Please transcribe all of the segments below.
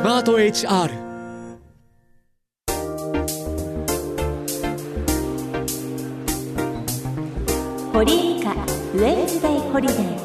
スマート HR。 堀井美香ウェンズデイホリデー。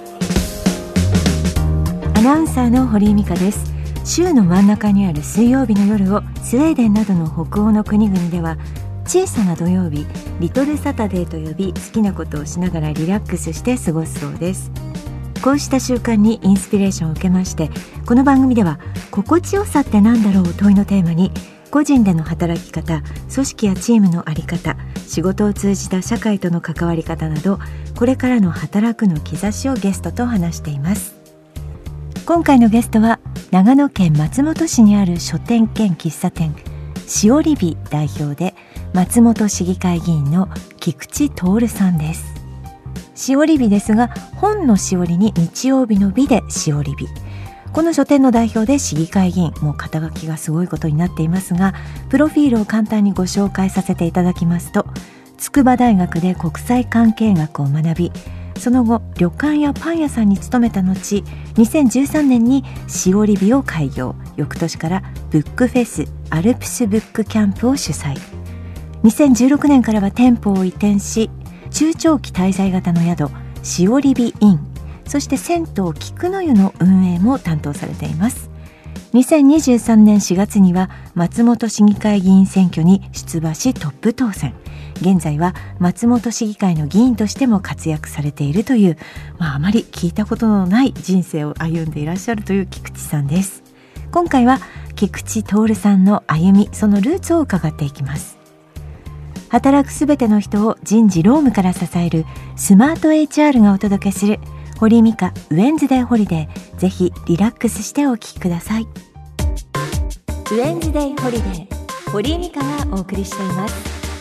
アナウンサーの堀井美香です。週の真ん中にある水曜日の夜をスウェーデンなどの北欧の国々では小さな土曜日、リトルサタデーと呼び、好きなことをしながらリラックスして過ごすそうです。こうした習慣にインスピレーションを受けまして、この番組では心地よさって何だろう問いのテーマに、個人での働き方、組織やチームの在り方、仕事を通じた社会との関わり方など、これからの働くの兆しをゲストと話しています。今回のゲストは長野県松本市にある書店兼喫茶店しおりび代表で松本市議会議員の菊池徹さんです。しおりびですが、本のしおりに日曜日の日でしおりび。この書店の代表で市議会議員、もう肩書きがすごいことになっていますが、プロフィールを簡単にご紹介させていただきますと、筑波大学で国際関係学を学び、その後旅館やパン屋さんに勤めた後、2013年にしおりびを開業。翌年からブックフェスアルプスブックキャンプを主催。2016年からは店舗を移転し、中長期滞在型の宿しおりびイン、そして銭湯菊の湯の運営も担当されています。2023年4月には松本市議会議員選挙に出馬しトップ当選。現在は松本市議会の議員としても活躍されているという、あまり聞いたことのない人生を歩んでいらっしゃるという菊池さんです。今回は菊池徹さんの歩み、そのルーツを伺っていきます。働くすべての人を人事労務から支えるスマート HR がお届けする堀井美香ウェンズデイホリデー。ぜひリラックスしてお聞きください。ウェンズデイホリデー、堀井美香がお送りしています。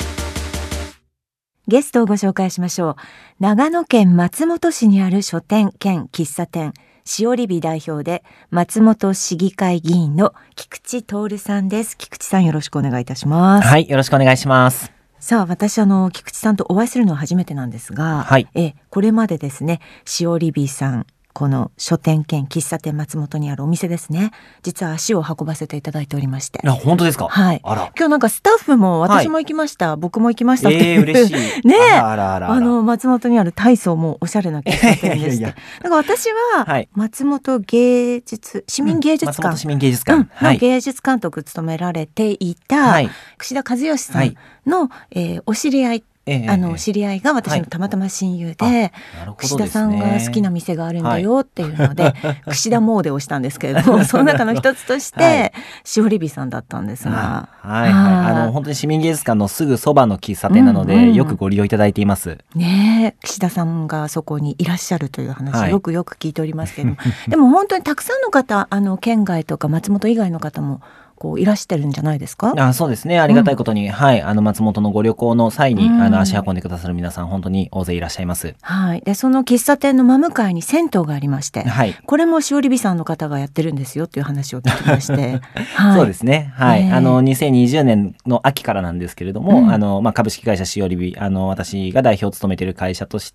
ゲストをご紹介しましょう。長野県松本市にある書店兼喫茶店しおりび代表で松本市議会議員の菊池徹さんです。菊池さん、よろしくお願いいたします。 はい、よろしくお願いします。 さあ、私菊池さんとお会いするのは初めてなんですが、 はい、 これまでですね、しおりびさん、この書店兼喫茶店松本にあるお店ですね、実は足を運ばせていただいておりまして。 本当ですか？ はい。 あら、 今日なんかスタッフも私も行きました、僕も行きましたっていう、 嬉しいねえ、 あら松本にある大層もおしゃれな喫茶店でしてだから私は松本芸術市民芸術館、 松本市民芸術館の芸術監督務められていた櫛田和義さんの、お知り合い、知り合いが私のたまたま親友で、櫛田さんが好きな店があるんだよっていうので、櫛田詣でをしたんですけれども、その中の一つとしてしおりびさんだったんですが、 本当に市民芸術館のすぐそばの喫茶店なので、よくご利用いただいていますね。櫛田さんがそこにいらっしゃるという話をよく聞いておりますけれども、でも本当にたくさんの方、県外とか松本以外の方もいらしてるんじゃないですか？ そうですね、ありがたいことに、松本のご旅行の際に、足運んでくださる皆さん本当に大勢いらっしゃいます。 はい。で、その喫茶店の真向かいに銭湯がありまして、これもしおりびさんの方がやってるんですよっていう話を聞きまして、 そうですね、2020年の秋からなんですけれども、株式会社しおりび、私が代表を務めている会社として、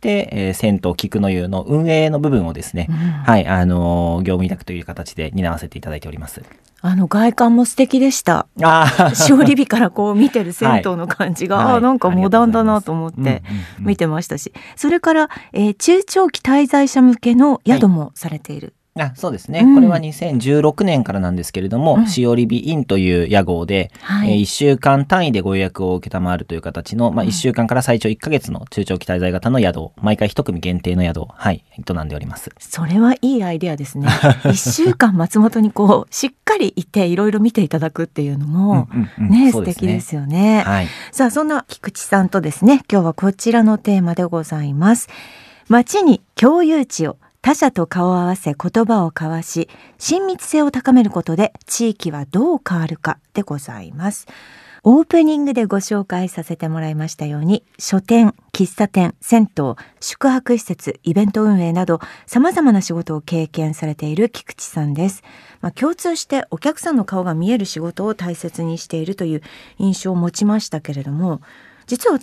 銭湯菊の湯の運営の部分をですね、業務委託という形で担わせていただいております。 外観も素敵でした。しおりびから見てる銭湯の感じが、なんかモダンだなと思って見てましたし、それから、中長期滞在者向けの宿もされている。 そうですね、これは2016年からなんですけれども、しおりびインという屋号で、1週間単位でご予約を受けたまわるという形の、1週間から最長1ヶ月の中長期滞在型の宿を、毎回1組限定の宿を、営んでおります。 それはいいアイデアですね。1週間松本にしっかりいていろいろ見ていただくっていうのも素敵ですよね。さあ、そんな菊池さんとですね、今日はこちらのテーマでございます。街に共有地を、他者と顔を合わせ言葉を交わし、親密性を高めることで地域はどう変わるかでございます。オープニングでご紹介させてもらいましたように、書店、喫茶店、銭湯、宿泊施設、イベント運営など様々な仕事を経験されている菊池さんです。共通してお客さんの顔が見える仕事を大切にしているという印象を持ちましたけれども、実は私も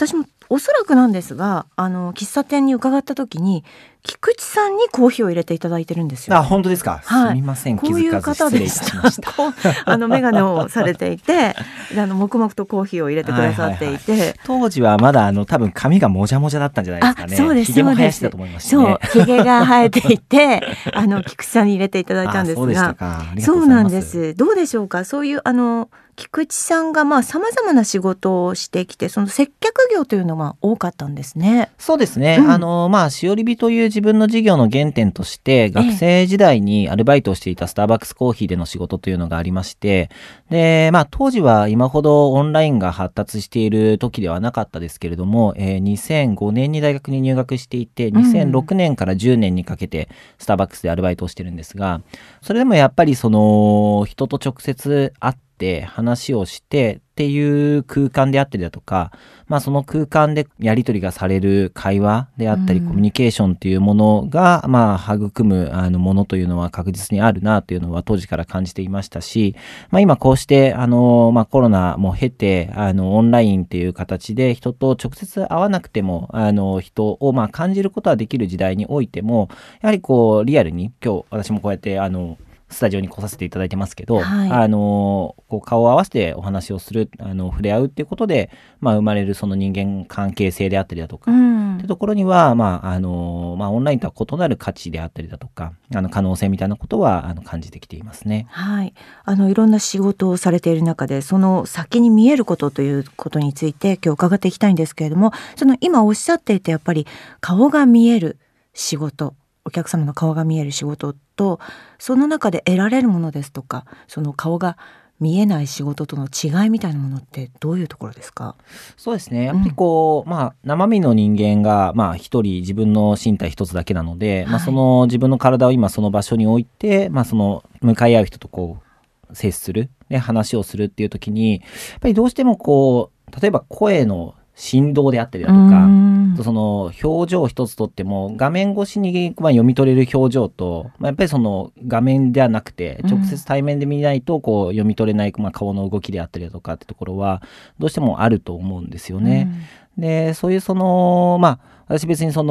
おそらくなんですが喫茶店に伺った時に菊池さんにコーヒーを入れていただいてるんですよ。 あ、本当ですか。 はい、 すみません、 こういう方でした。 失礼いたしましたメガネをされていて黙々とコーヒーを入れてくださっていて、 当時はまだ多分髪がもじゃもじゃだったんじゃないですかね。 そうです、 ひげも生やしてたと思いますしね。 そう、ひげが生えていて菊池さんに入れていただいたんですが、 そうでしたか。ありがとうございます。 そうなんです。どうでしょうか。そういう菊池さんが様々な仕事をしてきて、その接客業というのが多かったんですね。 そうですね。しおりびという自分の事業の原点として、学生時代にアルバイトをしていたスターバックスコーヒーでの仕事というのがありまして、で、当時は今ほどオンラインが発達している時ではなかったですけれども、2005年に大学に入学していて、2006年から10年にかけてスターバックスでアルバイトをしてるんですが、それでもやっぱり人と直接会って話をしてっていう空間であったりだとか、その空間でやり取りがされる会話であったり、コミュニケーションっていうものが、育むものというのは確実にあるなというのは当時から感じていましたし、今こうしてコロナも経てオンラインっていう形で人と直接会わなくても人を感じることはできる時代においても、やはりリアルに今日私もこうやってスタジオに来させていただいてますけど、 はい、 顔を合わせてお話をする、触れ合うっていうことで、生まれるその人間関係性であったりだとか、っていうところには、オンラインとは異なる価値であったりだとか、可能性みたいなことは感じてきていますね。 はい、いろんな仕事をされている中で、その先に見えることということについて今日伺っていきたいんですけれども、今おっしゃっていてやっぱり顔が見える仕事、お客様の顔が見える仕事と、その中で得られるものですとか、その顔が見えない仕事との違いみたいなものってどういうところですか？ そうですね。やっぱり生身の人間が一人自分の身体一つだけなので、その自分の体を今その場所に置いて、その向かい合う人と接する、話をするっていう時に、やっぱりどうしても例えば声の振動であったりだとか、その表情一つとっても画面越しに読み取れる表情と、やっぱりその画面ではなくて直接対面で見ないと読み取れない顔の動きであったりだとかってところはどうしてもあると思うんですよね。で、そういう私別に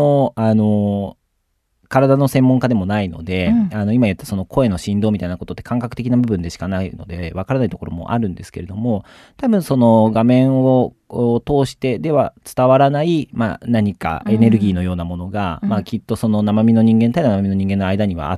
体の専門家でもないので、今言ったその声の振動みたいなことって感覚的な部分でしかないのでわからないところもあるんですけれども、多分その画面を通してでは伝わらない、何かエネルギーのようなものが、きっとその生身の人間対生身の人間の間にはあって、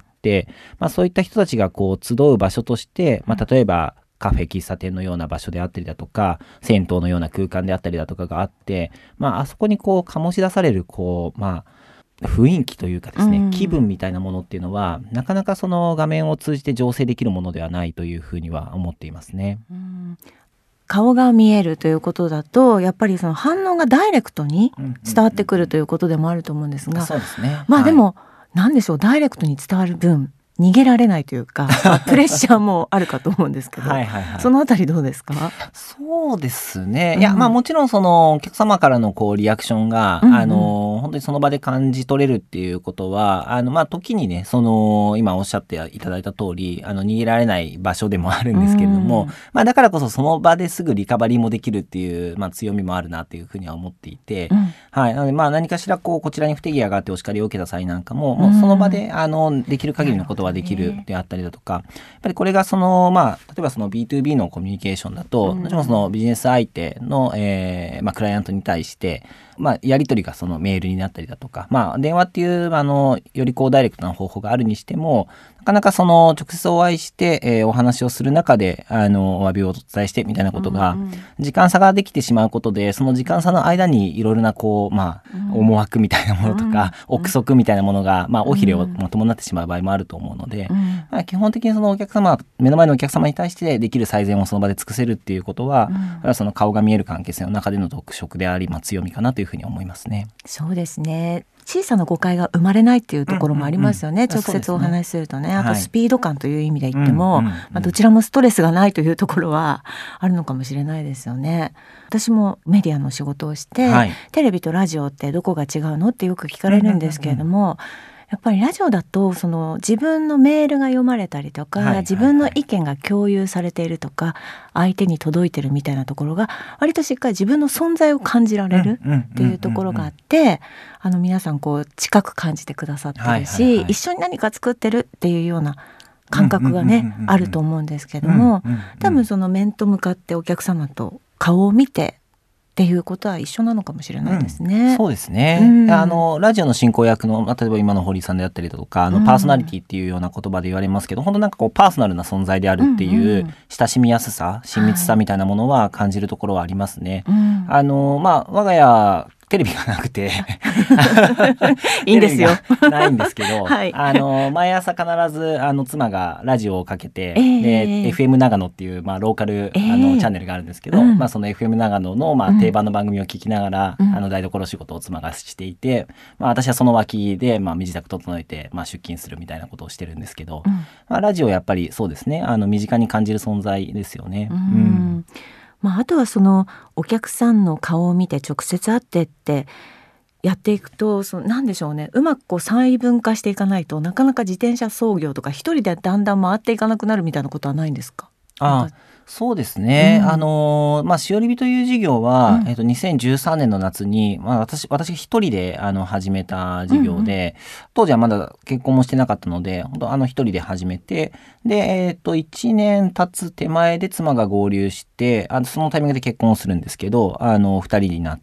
そういった人たちが集う場所として、例えばカフェ喫茶店のような場所であったりだとか、銭湯のような空間であったりだとかがあって、あそこに醸し出される雰囲気というかですね、気分みたいなものっていうのはなかなかその画面を通じて醸成できるものではないというふうには思っていますね。 顔が見えるということだと、やっぱりその反応がダイレクトに伝わってくるということでもあると思うんですが、 そうですね。 でも何でしょう、ダイレクトに伝わる分逃げられないというか、プレッシャーもあるかと思うんですけど、そのあたりどうですか？ そうですね。いや、もちろんそのお客様からのリアクションが、本当にその場で感じ取れるっていうことは、時にね、今おっしゃっていただいた通り、逃げられない場所でもあるんですけれども、だからこそその場ですぐリカバリーもできるっていう、強みもあるなっていうふうには思っていて、なので何かしらこちらに不手際があってお叱りを受けた際なんかも、もうその場でできる限りのことはできるであったりだとか、やっぱりこれが例えばその B2B のコミュニケーションだと、もちろんそのビジネス相手の、クライアントに対して、やり取りがそのメールになったりだとか、電話っていうよりダイレクトな方法があるにしても、なかなかその直接お会いして、お話をする中でお詫びをお伝えしてみたいなことが、時間差ができてしまうことで、その時間差の間にいろいろな思惑みたいなものとか、憶測みたいなものが尾ひれを伴ってしまう場合もあると思うので、基本的にそのお客様、目の前のお客様に対してできる最善をその場で尽くせるっていうことは、その顔が見える関係性の中での特色であり、強みかなというふうに思いますね。 そうですね。小さな誤解が生まれないっていうところもありますよね。直接お話しするとね。あとスピード感という意味で言っても、どちらもストレスがないというところはあるのかもしれないですよね。私もメディアの仕事をして、テレビとラジオってどこが違うのってよく聞かれるんですけれども、 やっぱりラジオだとその自分のメールが読まれたりとか、自分の意見が共有されているとか、相手に届いてるみたいなところが割としっかり自分の存在を感じられるっていうところがあって、皆さんこう近く感じてくださってるし、一緒に何か作ってるっていうような感覚がねあると思うんですけども、多分その面と向かってお客様と顔を見てっていうことは一緒なのかもしれないですね。 そうですね、ラジオの進行役の例えば今の堀井さんであったりだとかパーソナリティっていうような言葉で言われますけど、本当なんかこうパーソナルな存在であるっていう親しみやすさ、親密さみたいなものは感じるところはありますね。我が家テレビがなくていいんですよ。 ないんですけど、毎朝必ず妻がラジオをかけて、で FM 長野っていう、ローカルチャンネルがあるんですけど、その FM 長野の、定番の番組を聞きながら、台所仕事を妻がしていて、私はその脇で、身支度整えて、出勤するみたいなことをしてるんですけど、ラジオやっぱりそうですね、身近に感じる存在ですよね。 あとはそのお客さんの顔を見て直接会ってってやっていくと、なんでしょうね、うまくこう細分化していかないとなかなか自転車操業とか一人でだんだん回っていかなくなるみたいなことはないんですか？ そうですね。しおりびという事業は、2013年の夏に、私一人で始めた事業で、当時はまだ結婚もしてなかったので、本当一人で始めて、で、1年経つ手前で妻が合流して、そのタイミングで結婚をするんですけど、2人になって、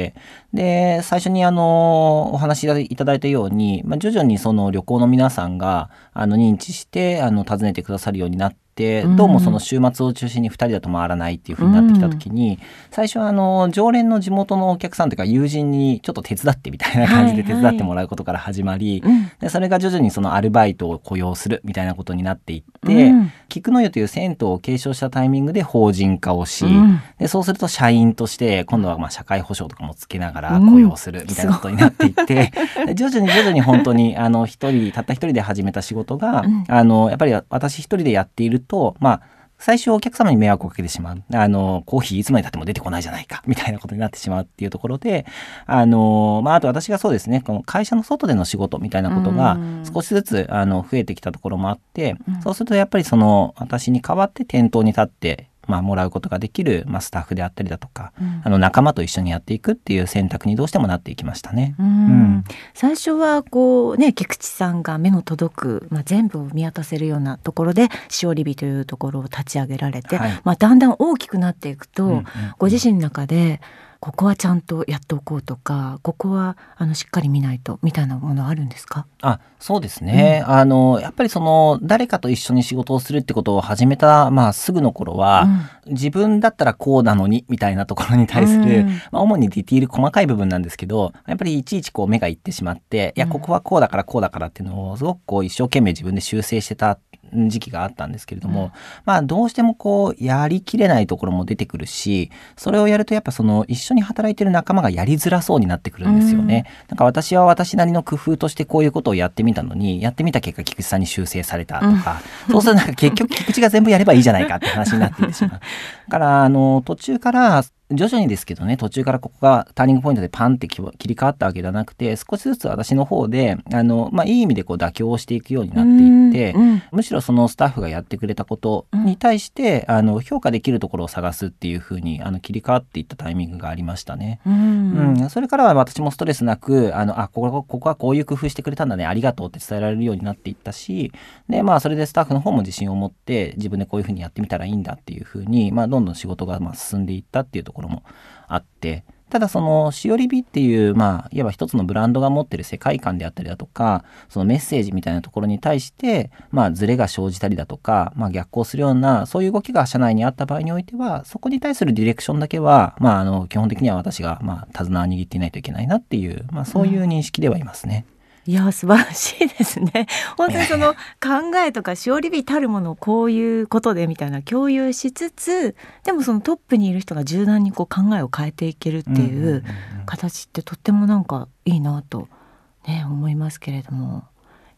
で、最初にお話しいただいたように、徐々にその旅行の皆さんが認知して訪ねてくださるようになって、どうもその週末を中心に2人だと回らないっていう風になってきた時に、最初は常連の地元のお客さんというか友人にちょっと手伝ってみたいな感じで手伝ってもらうことから始まり、でそれが徐々にそのアルバイトを雇用するみたいなことになっていって、菊の湯という銭湯を継承したタイミングで法人化をし、でそうすると社員として今度は社会保障とかもつけながら雇用するみたいなことになっていって、徐々に本当にたった一人で始めた仕事が、やっぱり私一人でやっていると、最初お客様に迷惑をかけてしまう。コーヒーいつまで経っても出てこないじゃないかみたいなことになってしまうっていうところで、あと私がそうですね、この会社の外での仕事みたいなことが少しずつ増えてきたところもあって、そうするとやっぱり私に代わって店頭に立ってもらうことができる、スタッフであったりだとか、仲間と一緒にやっていくっていう選択にどうしてもなっていきましたね。 最初は菊池さんが目の届く、全部を見渡せるようなところでしおりびというところを立ち上げられて、だんだん大きくなっていくと、ご自身の中でここはちゃんとやっておこうとか、ここはしっかり見ないとみたいなものあるんですか？ そうですね。やっぱり誰かと一緒に仕事をするってことを始めた、すぐの頃は、自分だったらこうなのにみたいなところに対する、主にディティール細かい部分なんですけど、やっぱりいちいち目がいってしまって、いやここはこうだからこうだからっていうのをすごく一生懸命自分で修正してた時期があったんですけれども、どうしてもやりきれないところも出てくるし、それをやるとやっぱ一緒に働いてる仲間がやりづらそうになってくるんですよね。なんか私は私なりの工夫としてこういうことをやってみたのに、やってみた結果菊池さんに修正されたとか、そうすると結局菊池が全部やればいいじゃないかって話になっていってしまう。だから途中から徐々にですけどね、途中からここがターニングポイントでパンって切り替わったわけではなくて、少しずつ私の方でいい意味で妥協をしていくようになっていって、むしろそのスタッフがやってくれたことに対して評価できるところを探すっていう風に切り替わっていったタイミングがありましたね。それからは私もストレスなくここはこういう工夫してくれたんだね、ありがとうって伝えられるようになっていったし、でそれでスタッフの方も自信を持って自分でこういう風にやってみたらいいんだっていう風にどんどん仕事が進んでいったっていうところもあって、ただしおりびっていういわば一つのブランドが持ってる世界観であったりだとか、そのメッセージみたいなところに対してズレが生じたりだとか、逆行するようなそういう動きが社内にあった場合においては、そこに対するディレクションだけは基本的には私が手綱を握っていないといけないなっていう、そういう認識ではいますね。 いや素晴らしいですね。本当に考えとかしおりびたるものをこういうことでみたいな共有しつつ、でもそのトップにいる人が柔軟に考えを変えていけるっていう形ってとってもいいなとね思いますけれども、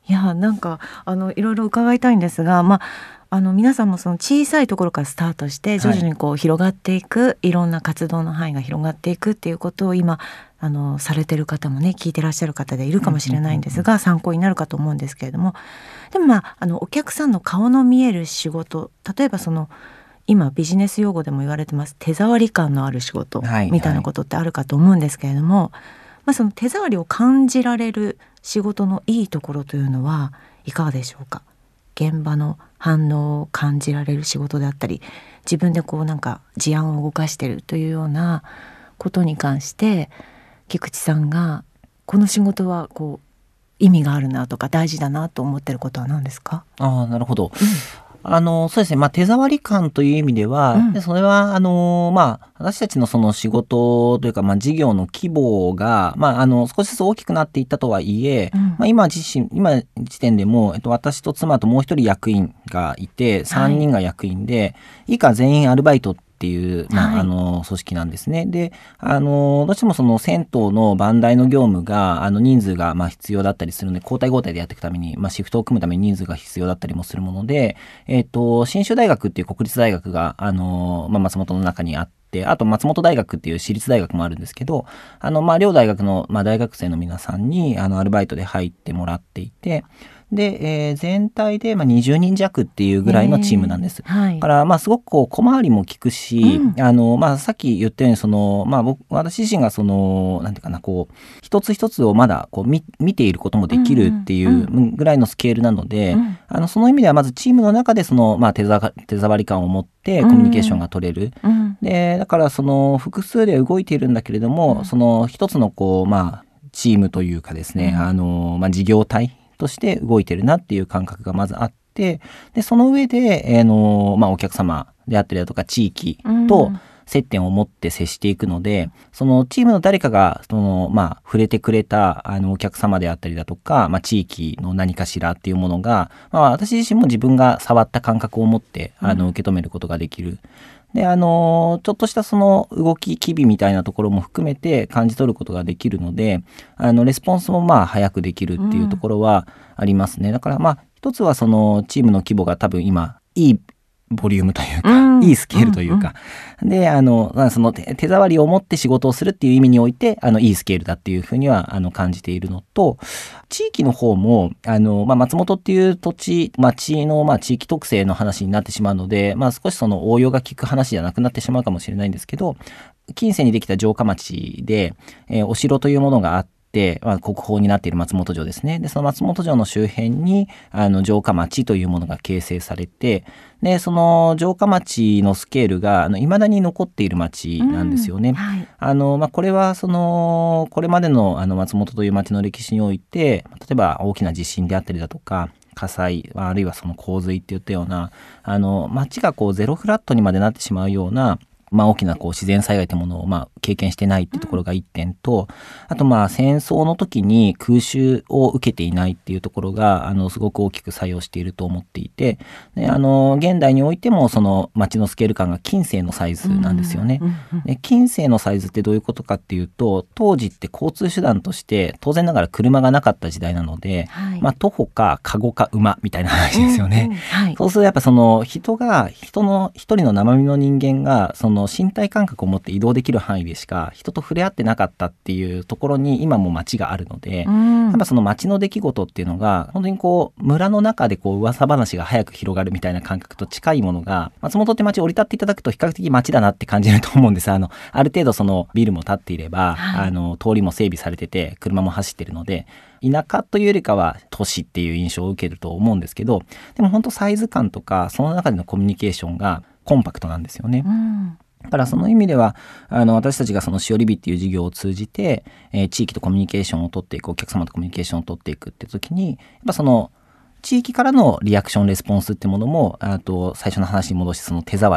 いやなんかいろいろ伺いたいんですが、皆さんもその小さいところからスタートして徐々にこう広がっていく、いろんな活動の範囲が広がっていくっていうことを今されてる方もね、聞いてらっしゃる方でいるかもしれないんですが、参考になるかと思うんですけれども、でもお客さんの顔の見える仕事、例えば今ビジネス用語でも言われてます手触り感のある仕事みたいなことってあるかと思うんですけれども、その手触りを感じられる仕事のいいところというのはいかがでしょうか。現場の反応を感じられる仕事であったり、自分でこうなんか事案を動かしてるというようなことに関して菊池さんがこの仕事はこう意味があるなとか大事だなと思ってることは何ですか？ なるほど。そうですね。手触り感という意味では、それは、私たちのその仕事というか、事業の規模が、少しずつ大きくなっていったとはいえ、今時点でも、私と妻ともう一人役員がいて、3人が役員で、以下全員アルバイトっていう、組織なんですね。で、どうしてもその銭湯の番台の業務が、人数が必要だったりするので、交代交代でやっていくために、シフトを組むために人数が必要だったりもするもので、信州大学っていう国立大学が、松本の中にあって、あと松本大学っていう私立大学もあるんですけど、両大学の、大学生の皆さんに、アルバイトで入ってもらっていて、で、全体で20人弱っていうぐらいのチームなんです。だからすごくこう小回りも利くし、さっき言ったように私自身がなんていうかな、こう一つ一つをまだこう見ていることもできるっていうぐらいのスケールなので、その意味ではまずチームの中で手触り感を持ってコミュニケーションが取れる。で、だから複数で動いているんだけれども、一つのこうチームというかですね、事業体として動いてるなっていう感覚がまずあって、でその上で、お客様であったりだとか地域と接点を持って接していくので、そのチームの誰かが触れてくれたお客様であったりだとか、地域の何かしらっていうものが、私自身も自分が触った感覚を持って受け止めることができる。で、ちょっとしたその動き、機微みたいなところも含めて感じ取ることができるので、レスポンスも早くできるっていうところはありますね。だから一つはそのチームの規模が多分今、いいボリュームというか、いいスケールというか、で、その手触りを持って仕事をするっていう意味において、いいスケールだっていうふうには、感じているのと、地域の方も、松本っていう町の、地域特性の話になってしまうので、少しその応用が効く話じゃなくなってしまうかもしれないんですけど、近世にできた城下町で、お城というものがあって、国宝になっている松本城ですね。で、その松本城の周辺に、城下町というものが形成されて、で、その城下町のスケールが、未だに残っている町なんですよね。これは、これまでの、松本という町の歴史において、例えば大きな地震であったりだとか、火災、あるいはその洪水っていったような、町がこうゼロフラットにまでなってしまうような、大きなこう自然災害というものを経験してないっていうところが一点と、あと戦争の時に空襲を受けていないっていうところがすごく大きく作用していると思っていて、で現代においてもその街のスケール感が近世のサイズなんですよね。で近世のサイズってどういうことかっていうと、当時って交通手段として当然ながら車がなかった時代なので、徒歩かカゴか馬みたいな話ですよね。そうするとやっぱその一人の生身の人間がその身体感覚を持って移動できる範囲でしか人と触れ合ってなかったっていうところに今も街があるので、やっぱその街の出来事っていうのが本当にこう村の中でこう噂話が早く広がるみたいな感覚と近いものが、松本って街を降り立っていただくと比較的街だなって感じると思うんです。ある程度そのビルも建っていれば、通りも整備されてて車も走ってるので、田舎というよりかは都市っていう印象を受けると思うんですけど、でも本当サイズ感とかその中でのコミュニケーションがコンパクトなんですよね。だからその意味では私たちがそのしおりびっていう事業を通じて、地域とコミュニケーションを取っていく、お客様とコミュニケーションを取っていくって時に、やっぱその地域からのリアクションレスポンスってものも最初の話に戻してその手触り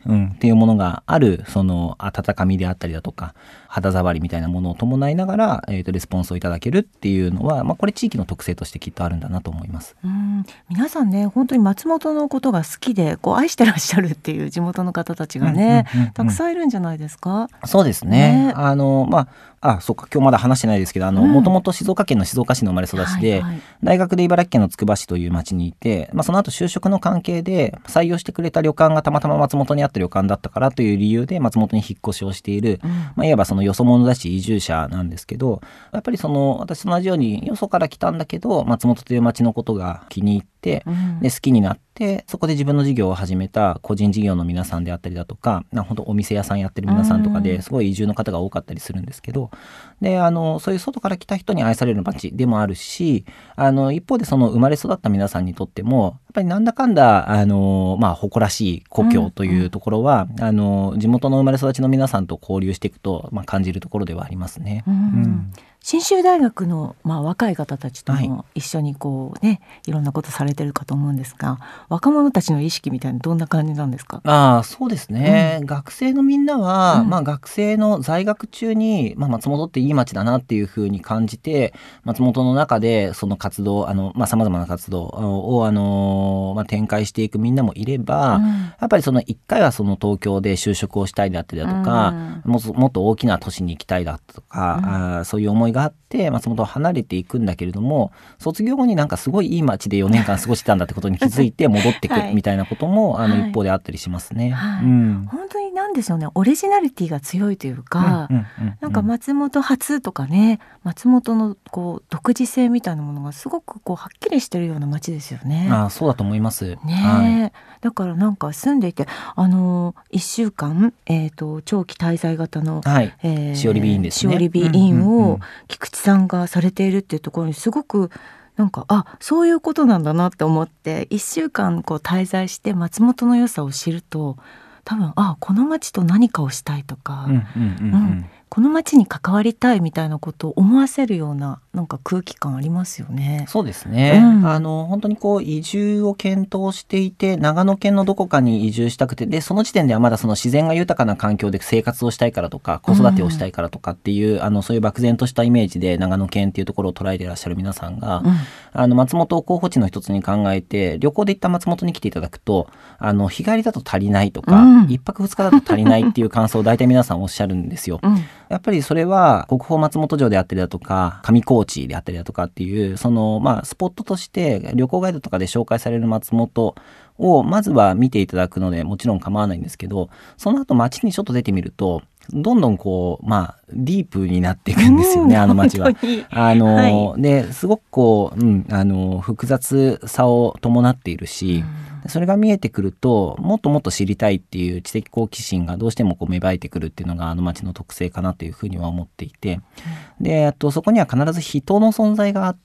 っていうものがある、その温かみであったりだとか、肌触りみたいなものを伴いながら、レスポンスをいただけるっていうのは、これ地域の特性としてきっとあるんだなと思います。 皆さんね、本当に松本のことが好きで愛してらっしゃるっていう地元の方たちがね、たくさんいるんじゃないですか。 そうですね。そうか、今日まだ話してないですけど、もともと静岡県の静岡市の生まれ育ちで、大学で茨城県のつくば市という町にいて、その後就職の関係で採用してくれた旅館がたまたま松本にあった旅館だったからという理由で松本に引っ越しをしている、いわばそのよそ者だし移住者なんですけど、やっぱり私と同じようによそから来たんだけど松本という町のことが気に入って、で好きになって、そこで自分の事業を始めた個人事業の皆さんであったりだとか、本当お店屋さんやってる皆さんとかですごい移住の方が多かったりするんですけど、でそういう外から来た人に愛される街でもあるし、一方でその生まれ育った皆さんにとってもやっぱりなんだかんだ誇らしい故郷というところは、地元の生まれ育ちの皆さんと交流していくと、感じるところではありますね。 信州大学の、若い方たちとも一緒にいろんなことされてるかと思うんですが、若者たちの意識みたいなどんな感じなんですか？ そうですね、学生のみんなは、学生の在学中に、松本っていい街だなっていうふうに感じて、松本の中でその活動さまざまな活動を展開していくみんなもいれば、やっぱりその一回はその東京で就職をしたいだったりだとか、もっと大きな都市に行きたいだとか、そういう思いがあって松本を離れていくんだけれども、卒業後になんかすごいいい街で4年間過ごしてたんだってことに気づいて戻ってくるみたいなことも、一方であったりしますね。 本当になんでしょうね、オリジナリティが強いというか、なんか松本発とかね、松本の独自性みたいなものがすごくはっきりしてるような街ですよね。 そうだと思いますね。だからなんか住んでいて1週間、長期滞在型の、 しおりびインですね。 しおりびインを菊池さんがされているっていうところにすごくなんかそういうことなんだなって思って、1週間滞在して松本の良さを知ると、多分この町と何かをしたいとか、この町に関わりたいみたいなことを思わせるようななんか空気感ありますよね。 そうですね、本当に移住を検討していて、長野県のどこかに移住したくて、でその時点ではまだその自然が豊かな環境で生活をしたいからとか子育てをしたいからとかっていう、そういう漠然としたイメージで長野県っていうところを捉えていらっしゃる皆さんが、松本を候補地の一つに考えて旅行で行った松本に来ていただくと、日帰りだと足りないとか、1泊2日だと足りないっていう感想を大体皆さんおっしゃるんですよ。やっぱりそれは国宝松本城であったりだとか上高地であったりだとかっていうそのスポットとして旅行ガイドとかで紹介される松本をまずは見ていただくのでもちろん構わないんですけど、その後街にちょっと出てみるとどんどんディープになっていくんですよね、街は。ですごく複雑さを伴っているし、それが見えてくるともっともっと知りたいっていう知的好奇心がどうしても芽生えてくるっていうのが街の特性かなというふうには思っていて、でそこには必ず人の存在があって、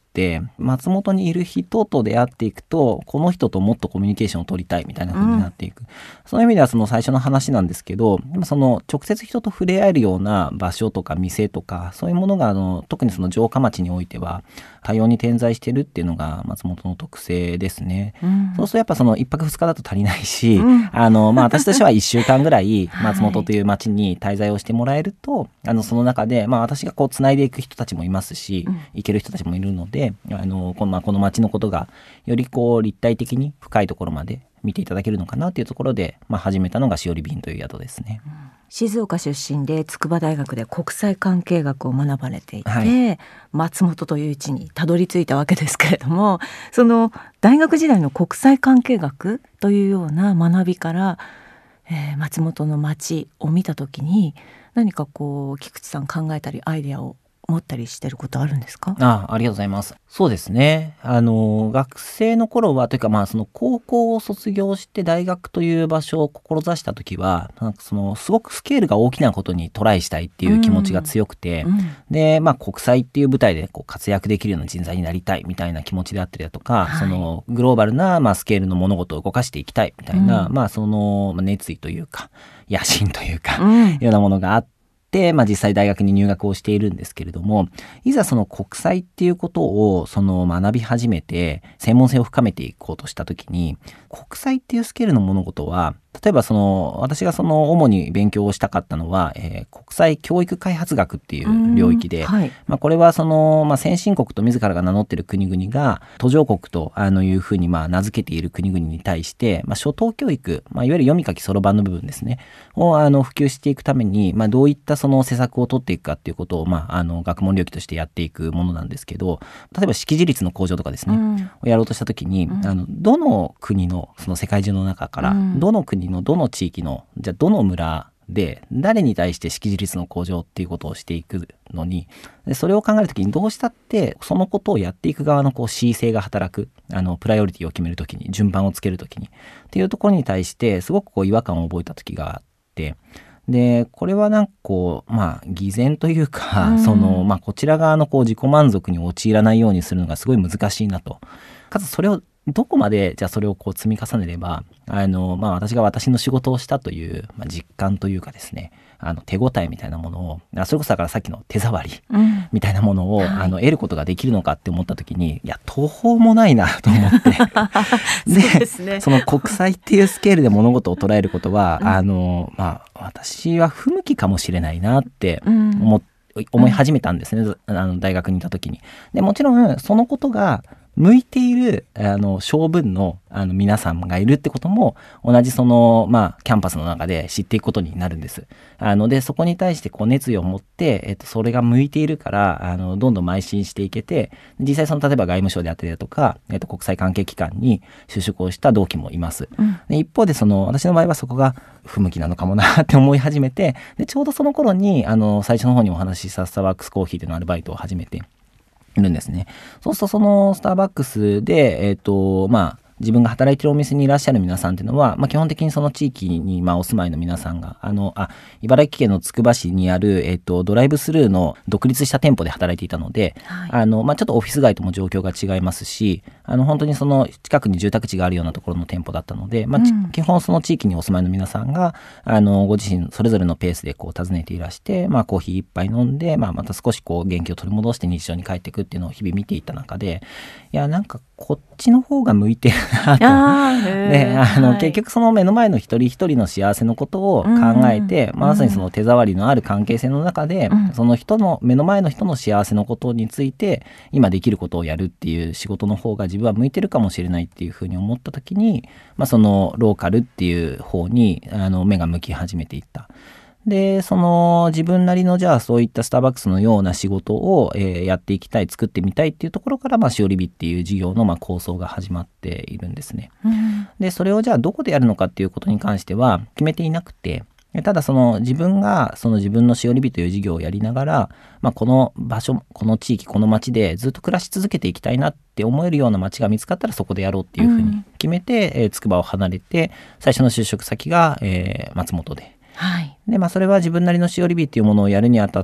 松本にいる人と出会っていくとこの人ともっとコミュニケーションを取りたいみたいな風になっていく、そういう意味ではその最初の話なんですけど、その直接人と触れ合えるような場所とか店とかそういうものが特にその城下町においては多様に点在してるっていうのが松本の特性ですね。そうするとやっぱその1泊2日だと足りないし、私としては1週間ぐらい松本という町に滞在をしてもらえると、その中で私がつないでいく人たちもいますし、行ける人たちもいるので、この町のことがより立体的に深いところまで見ていただけるのかなというところで、始めたのがしおりびんという宿ですね。 静岡出身で筑波大学で国際関係学を学ばれていて、松本という地にたどり着いたわけですけれども、その大学時代の国際関係学というような学びから、松本の街を見た時に何か菊池さん考えたりアイデアを持ったりしてることあるんですか？ ありがとうございます。そうですね。学生の頃はというかその高校を卒業して大学という場所を志した時はなんかすごくスケールが大きなことにトライしたいっていう気持ちが強くて、で国際っていう舞台で活躍できるような人材になりたいみたいな気持ちであったりだとか、そのグローバルなスケールの物事を動かしていきたいみたいな、その熱意というか野心というか、ようなものがあって、 て、実際大学に入学をしているんですけれども、いざその国際っていうことを学び始めて専門性を深めていこうとしたときに、国際っていうスケールの物事は、例えば私が主に勉強をしたかったのは、国際教育開発学っていう領域で、 はい、 これは先進国と自らが名乗っている国々が途上国というふうに名付けている国々に対して、初等教育、いわゆる読み書きそろばんの部分ですね、を普及していくために、どういった施策を取っていくかっていうことを、学問領域としてやっていくものなんですけど、例えば識字率の向上とかですね、をやろうとしたときに、どの国の世界中の中から、どの国のどの地域の、じゃあどの村で誰に対して識字率の向上っていうことをしていくのに、それを考えるときにどうしたってそのことをやっていく側の恣意性が働く、プライオリティを決めるときに、順番をつけるときにっていうところに対してすごく違和感を覚えたときがあって、でこれは偽善というか、こちら側の自己満足に陥らないようにするのがすごい難しいなと。かつそれをどこまでじゃあそれを積み重ねれば私が私の仕事をしたという、実感というかですね、手応えみたいなものを、それこそだからさっきの手触りみたいなものを、得ることができるのかって思った時に、いや途方もないなと思ってで、その国際っていうスケールで物事を捉えることは、私は不向きかもしれないなって思い始めたんですね、大学にいた時に。でもちろんそのことが向いている性分の皆さんがいるってことも同じキャンパスの中で知っていくことになるんです。でそこに対して熱意を持って、それが向いているからどんどん邁進していけて、実際例えば外務省であったりだとか、国際関係機関に就職をした同期もいます。で一方で私の場合はそこが不向きなのかもなって思い始めて、でちょうどその頃に最初の方にお話ししたスターバックスコーヒーでのアルバイトを始めているんですね。そうするとそのスターバックスで自分が働いているお店にいらっしゃる皆さんっていうのは、基本的にその地域にお住まいの皆さんが茨城県のつくば市にあるドライブスルーの独立した店舗で働いていたので、ちょっとオフィス街とも状況が違いますし、本当にその近くに住宅地があるようなところの店舗だったので、基本その地域にお住まいの皆さんがご自身それぞれのペースで訪ねていらして、コーヒー一杯飲んで、また少し元気を取り戻して日常に帰っていくっていうのを日々見ていた中で、いやこっちの方が向いてるなと。で結局その目の前の一人一人の幸せのことを考えて、まさにその手触りのある関係性の中で、その人の目の前の人の幸せのことについて今できることをやるっていう仕事の方が自分は向いてるかもしれないっていうふうに思った時に、そのローカルっていう方に目が向き始めていった。で自分なりのじゃあそういったスターバックスのような仕事を、やっていきたい、作ってみたいっていうところから、しおりびっていう事業の構想が始まっているんですね。でそれをじゃあどこでやるのかっていうことに関しては決めていなくて、ただ自分が自分のしおりびという事業をやりながら、この場所、この地域、この町でずっと暮らし続けていきたいなって思えるような町が見つかったらそこでやろうっていうふうに決めて、つくばを離れて最初の就職先が、松本で。でそれは自分なりのしおりびっていうものをやるにあたって、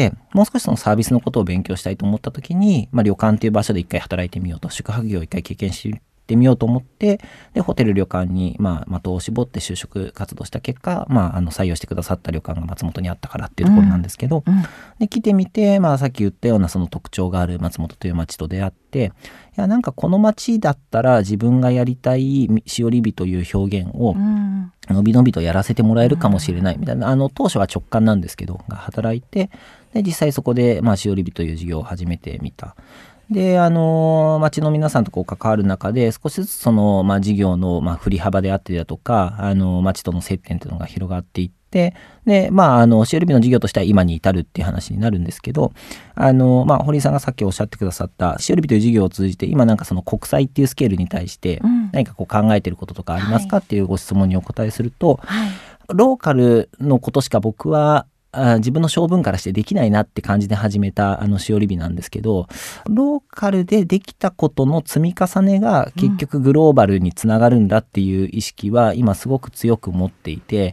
もう少しそのサービスのことを勉強したいと思った時に、旅館っていう場所で一回働いてみようと、宿泊業を一回経験してみようと思って、でホテル旅館に的を絞って就職活動した結果、採用してくださった旅館が松本にあったからっていうところなんですけど、で来てみて、さっき言ったようなその特徴がある松本という町と出会って、いやこの町だったら自分がやりたいしおりびという表現をのびのびとやらせてもらえるかもしれないみたいな、当初は直感なんですけどが働いて、で実際そこでしおりびという事業を始めてみた。で町の皆さんと関わる中で少しずつその、事業の、振り幅であったりだとか町との接点というのが広がっていって、でしおりびの事業としては今に至るっていう話になるんですけど、堀井さんがさっきおっしゃってくださったしおりびという事業を通じて今その国際っていうスケールに対して何か考えてることとかありますかっていうご質問にお答えすると、ローカルのことしか僕は自分の性分からしてできないなって感じで始めたしおりびなんですけど、ローカルでできたことの積み重ねが結局グローバルにつながるんだっていう意識は今すごく強く持っていて、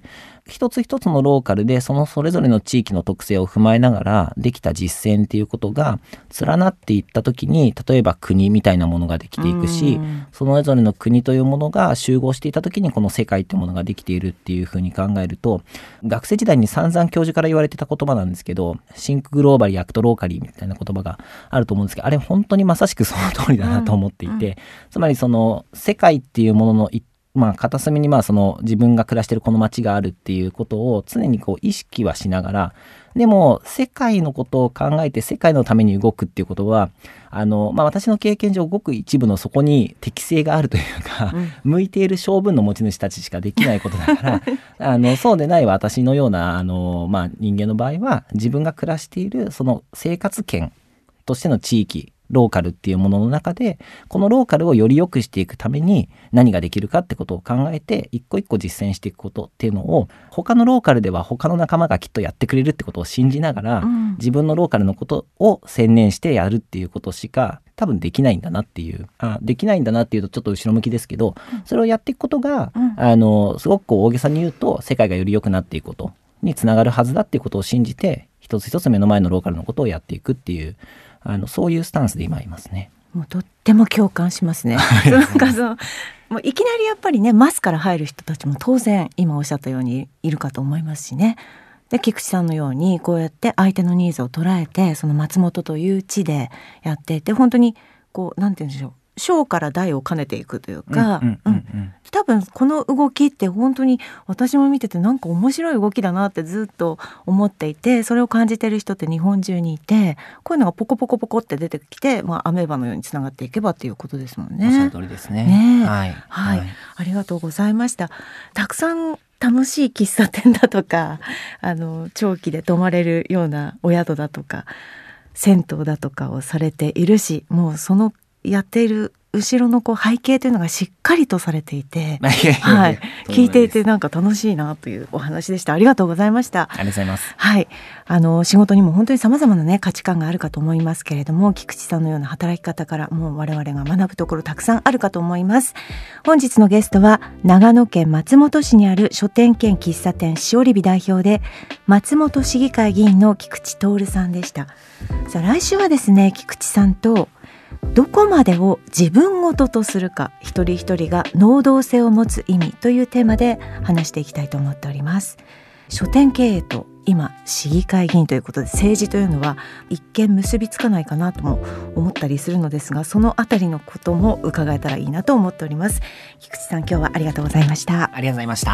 一つ一つのローカルでそれぞれの地域の特性を踏まえながらできた実践っていうことが連なっていった時に、例えば国みたいなものができていくし、それぞれの国というものが集合していた時にこの世界っていうものができているっていうふうに考えると、学生時代に散々教授から言われてた言葉なんですけど、シンクグローバリーアクトローカリーみたいな言葉があると思うんですけど、あれ本当にまさしくその通りだなと思っていて、つまりその世界っていうものの片隅にその自分が暮らしているこの街があるっていうことを常にこう意識はしながら、でも世界のことを考えて世界のために動くっていうことは私の経験上ごく一部のそこに適性があるというか、向いている性分の持ち主たちしかできないことだからそうでない私のような人間の場合は、自分が暮らしているその生活圏としての地域ローカルっていうものの中で、このローカルをより良くしていくために何ができるかってことを考えて一個一個実践していくことっていうのを、他のローカルでは他の仲間がきっとやってくれるってことを信じながら、自分のローカルのことを専念してやるっていうことしか多分できないんだなっていう、できないんだなっていうとちょっと後ろ向きですけど、それをやっていくことが、すごく大げさに言うと世界がより良くなっていくことにつながるはずだっていうことを信じて、一つ一つ目の前のローカルのことをやっていくっていうそういうスタンスで今いますね。 もうとっても共感しますね。もういきなりやっぱりね、マスから入る人たちも当然今おっしゃったようにいるかと思いますしね。で、菊池さんのようにこうやって相手のニーズを捉えて、その松本という地でやっていて、本当にこうなんて言うんでしょう、小から大を兼ねていくというか、多分この動きって本当に私も見ててなんか面白い動きだなってずっと思っていて、それを感じてる人って日本中にいて、こういうのがポコポコポコって出てきて、アメーバのようにつながっていけばっていうことですもんね。 おっしゃる通りですね。 ありがとうございました。たくさん楽しい喫茶店だとか、長期で泊まれるようなお宿だとか銭湯だとかをされているし、もうそのやっている後ろの背景というのがしっかりとされていて、聞いていてなんか楽しいなというお話でした。ありがとうございました。 ありがとうございます。 仕事にも本当に様々な価値観があるかと思いますけれども、菊池さんのような働き方からもう我々が学ぶところたくさんあるかと思います。本日のゲストは長野県松本市にある書店兼喫茶店しおりび代表で松本市議会議員の菊池徹さんでした。さあ、来週はですね、菊池さんとどこまでを自分ごととするか、一人一人が能動性を持つ意味というテーマで話していきたいと思っております。書店経営と今市議会議員ということで、政治というのは一見結びつかないかなとも思ったりするのですが、そのあたりのことも伺えたらいいなと思っております。菊池さん、今日はありがとうございました。 ありがとうございました。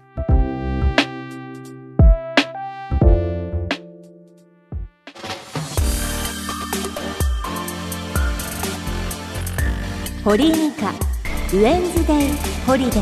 堀井美香ウェンズデイホリデー。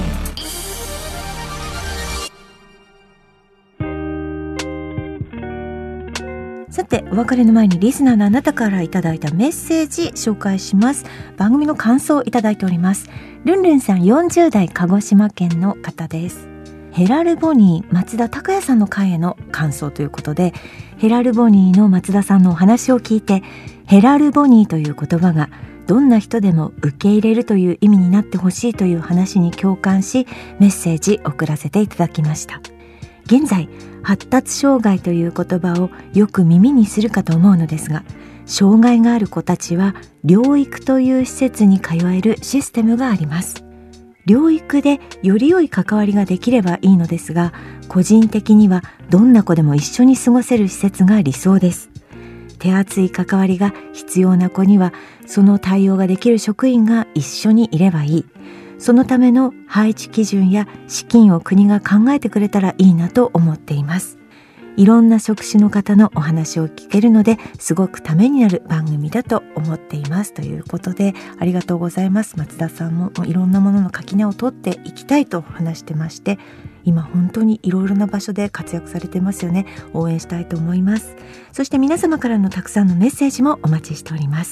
さて、お別れの前にリスナーのあなたからいただいたメッセージ紹介します。番組の感想をいただいております。ルンルンさん、40代鹿児島県の方です。ヘラルボニー松田孝也さんの回への感想ということで、ヘラルボニーの松田さんのお話を聞いて、ヘラルボニーという言葉がどんな人でも受け入れるという意味になってほしいという話に共感し、メッセージ送らせていただきました。現在、発達障害という言葉をよく耳にするかと思うのですが、障害がある子たちは療育という施設に通えるシステムがあります。療育でより良い関わりができればいいのですが、個人的にはどんな子でも一緒に過ごせる施設が理想です。手厚い関わりが必要な子には、その対応ができる職員が一緒にいればいい。そのための配置基準や資金を国が考えてくれたらいいなと思っています。いろんな職種の方のお話を聞けるので、すごくためになる番組だと思っていますということで、ありがとうございます。松田さんもいろんなものの垣根を取っていきたいと話してまして、今本当にいろいろな場所で活躍されてますよね。応援したいと思います。そして皆様からのたくさんのメッセージもお待ちしております。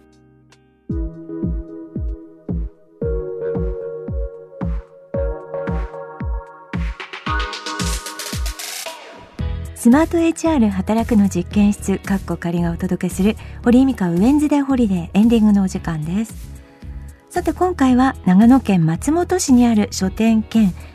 スマート HR 働くの実験室仮がお届けする堀井美香ウェンズデーホリデー、エンディングのお時間です。さて、今回は長野県松本市にある書店兼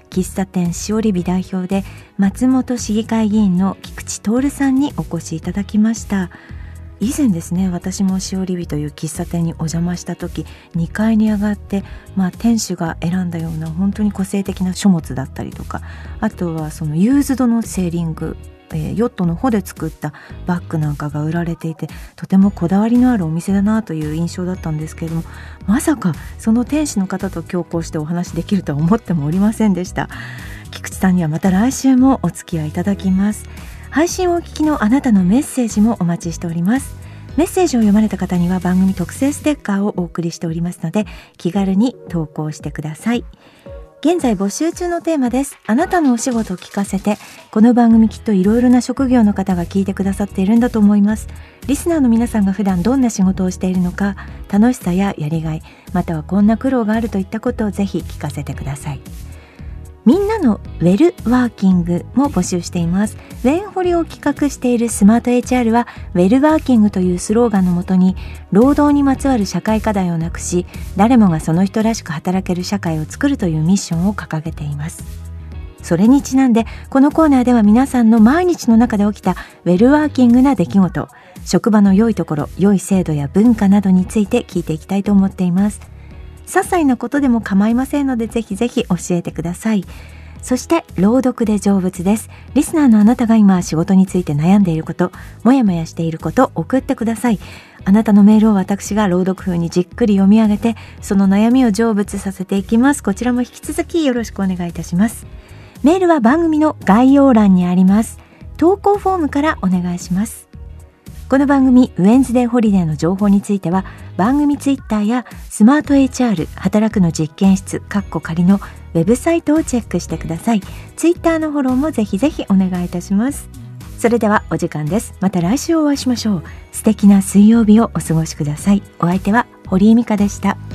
喫茶店しおりび代表で松本市議会議員の菊池徹さんにお越しいただきました。以前ですね、私もしおりびという喫茶店にお邪魔した時、2階に上がって、店主が選んだような本当に個性的な書物だったりとか、あとはそのユーズドのセーリング、ヨットの帆で作ったバッグなんかが売られていて、とてもこだわりのあるお店だなという印象だったんですけれども、まさかその店主の方と今日こうしてお話できるとは思ってもおりませんでした。菊池さんにはまた来週もお付き合いいただきます。配信をお聞きのあなたのメッセージもお待ちしております。メッセージを読まれた方には番組特製ステッカーをお送りしておりますので、気軽に投稿してください。現在募集中のテーマです。あなたのお仕事を聞かせて。この番組きっといろいろな職業の方が聞いてくださっているんだと思います。リスナーの皆さんが普段どんな仕事をしているのか、楽しさややりがい、またはこんな苦労があるといったことをぜひ聞かせてください。みんなのウェルワーキングも募集しています。ウェンホリを企画しているスマート HR はウェルワーキングというスローガンのもとに、労働にまつわる社会課題をなくし、誰もがその人らしく働ける社会を作るというミッションを掲げています。それにちなんで、このコーナーでは皆さんの毎日の中で起きたウェルワーキングな出来事、職場の良いところ、良い制度や文化などについて聞いていきたいと思っています。些細なことでも構いませんので、ぜひぜひ教えてください。そして朗読で成仏です。リスナーのあなたが今仕事について悩んでいること、もやもやしていること、送ってください。あなたのメールを私が朗読風にじっくり読み上げて、その悩みを成仏させていきます。こちらも引き続きよろしくお願いいたします。メールは番組の概要欄にあります投稿フォームからお願いします。この番組ウェンズデーホリデーの情報については、番組ツイッターやスマート HR 働くの実験室仮のウェブサイトをチェックしてください。ツイッターのフォローもぜひぜひお願いいたします。それではお時間です。また来週お会いしましょう。素敵な水曜日をお過ごしください。お相手は堀井美香でした。